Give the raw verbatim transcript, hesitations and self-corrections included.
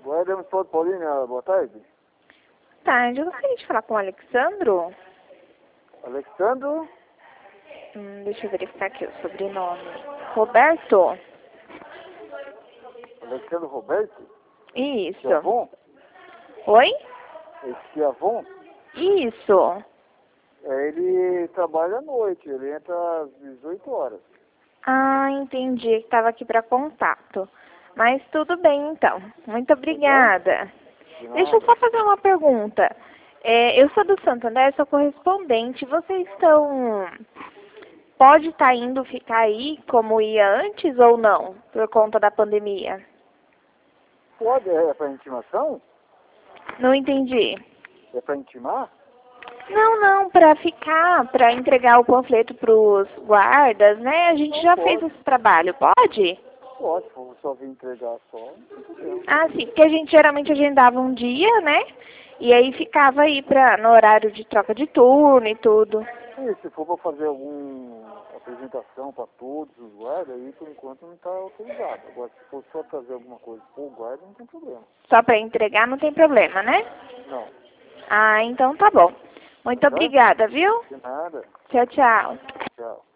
Guarda Municipal de Paulínia, boa tarde. Tarde, eu gostaria de falar com o Alexandro. Alexandro? Hum, deixa eu verificar aqui o sobrenome. Roberto? Alexandro Roberto? Isso. Chiavon? Oi? É Chiavon? Isso. É, ele trabalha à noite, ele entra às dezoito horas. Ah, entendi. Estava aqui para contato. Mas tudo bem, então. Muito obrigada. De Deixa eu nada. só fazer uma pergunta. É, eu sou do Santander, sou correspondente. Vocês estão... Pode estar indo ficar aí como ia antes ou não? Por conta da pandemia? Pode, é para intimação? Não entendi. É para intimar? Não, não, para ficar, para entregar o panfleto para os guardas, né? A gente Não já pode. fez esse trabalho, pode? Pode, se for só vir entregar só, não tem problema. Ah, sim, porque a gente geralmente agendava um dia, né? E aí ficava aí pra, no horário de troca de turno e tudo. E se for para fazer alguma apresentação para todos os guardas, aí por enquanto não está autorizado. Agora, se for só trazer alguma coisa para o guarda, não tem problema. Só para entregar não tem problema, né? Não. Ah, então tá bom. Muito Tá? obrigada, viu? De nada. Tchau, tchau. Tchau.